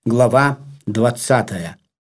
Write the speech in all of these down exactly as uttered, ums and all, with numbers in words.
Глава двадцатая.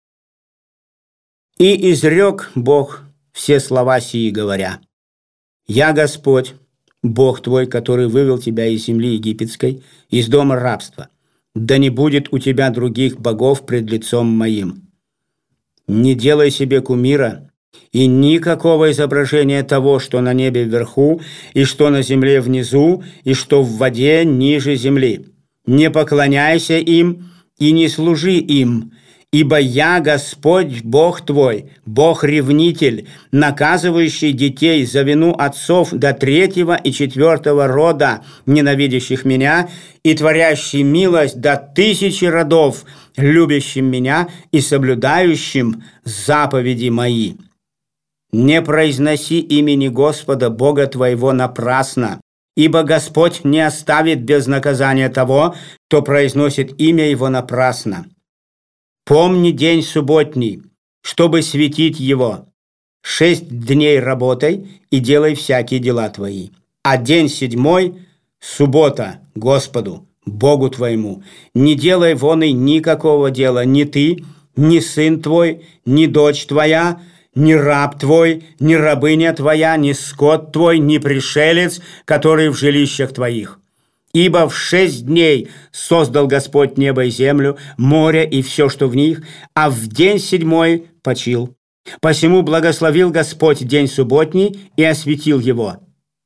«И изрек Бог все слова сии, говоря: Я Господь, Бог твой, который вывел тебя из земли египетской, из дома рабства. Да не будет у тебя других богов пред лицом моим. Не делай себе кумира и никакого изображения того, что на небе вверху, и что на земле внизу, и что в воде ниже земли. Не поклоняйся им и не служи им, ибо я Господь Бог твой, Бог-ревнитель, наказывающий детей за вину отцов до третьего и четвертого рода, ненавидящих меня, и творящий милость до тысячи родов, любящим меня и соблюдающим заповеди мои. Не произноси имени Господа Бога твоего напрасно, ибо Господь не оставит без наказания того, кто произносит имя Его напрасно. Помни день субботний, чтобы светить его. Шесть дней работай и делай всякие дела твои. А день седьмой – суббота Господу, Богу твоему. Не делай вон и никакого дела ни ты, ни сын твой, ни дочь твоя, ни раб твой, ни рабыня твоя, ни скот твой, ни пришелец, который в жилищах твоих. Ибо в шесть дней создал Господь небо и землю, море и все, что в них, а в день седьмой почил. Посему благословил Господь день субботний и осветил его.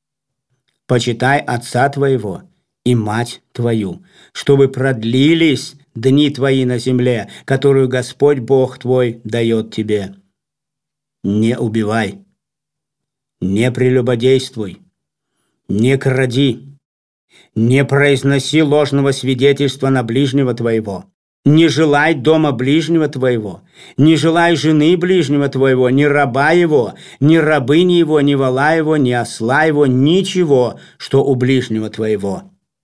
Почитай отца твоего и мать твою, чтобы продлились дни твои на земле, которую Господь Бог твой дает тебе. Не убивай, не прелюбодействуй, не кради, не произноси ложного свидетельства на ближнего твоего, не желай дома ближнего твоего, не желай жены ближнего твоего, ни раба его, ни рабыни его, ни вола его, ни осла его, ничего, что у ближнего твоего».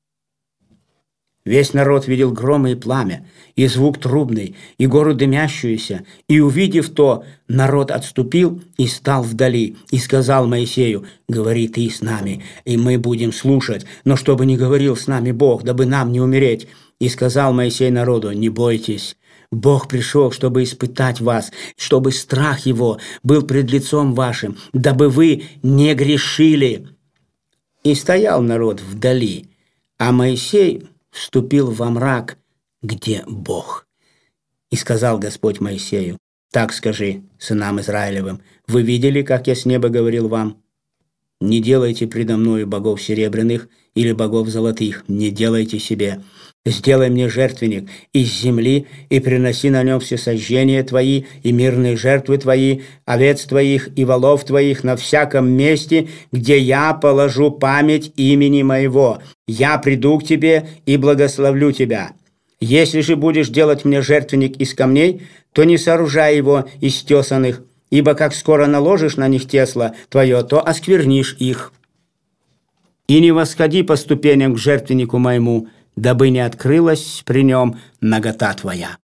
Весь народ видел громы и пламя, и звук трубный, и гору дымящуюся, и, увидев то, народ отступил и стал вдали, и сказал Моисею: «Говори ты с нами, и мы будем слушать, но чтобы не говорил с нами Бог, дабы нам не умереть». И сказал Моисей народу: «Не бойтесь, Бог пришел, чтобы испытать вас, чтобы страх Его был пред лицом вашим, дабы вы не грешили». И стоял народ вдали, а Моисей вступил во мрак, где Бог. И сказал Господь Моисею: «Так скажи сынам Израилевым: вы видели, как я с неба говорил вам? Не делайте предо мною богов серебряных или богов золотых, не делайте себе. Сделай мне жертвенник из земли и приноси на нем все сожжения твои и мирные жертвы твои, овец твоих и волов твоих на всяком месте, где я положу память имени моего. Я приду к тебе и благословлю тебя. Если же будешь делать мне жертвенник из камней, то не сооружай его из тесаных, ибо как скоро наложишь на них тесло твое, то осквернишь их. И не восходи по ступеням к жертвеннику моему, дабы не открылась при нем нагота твоя».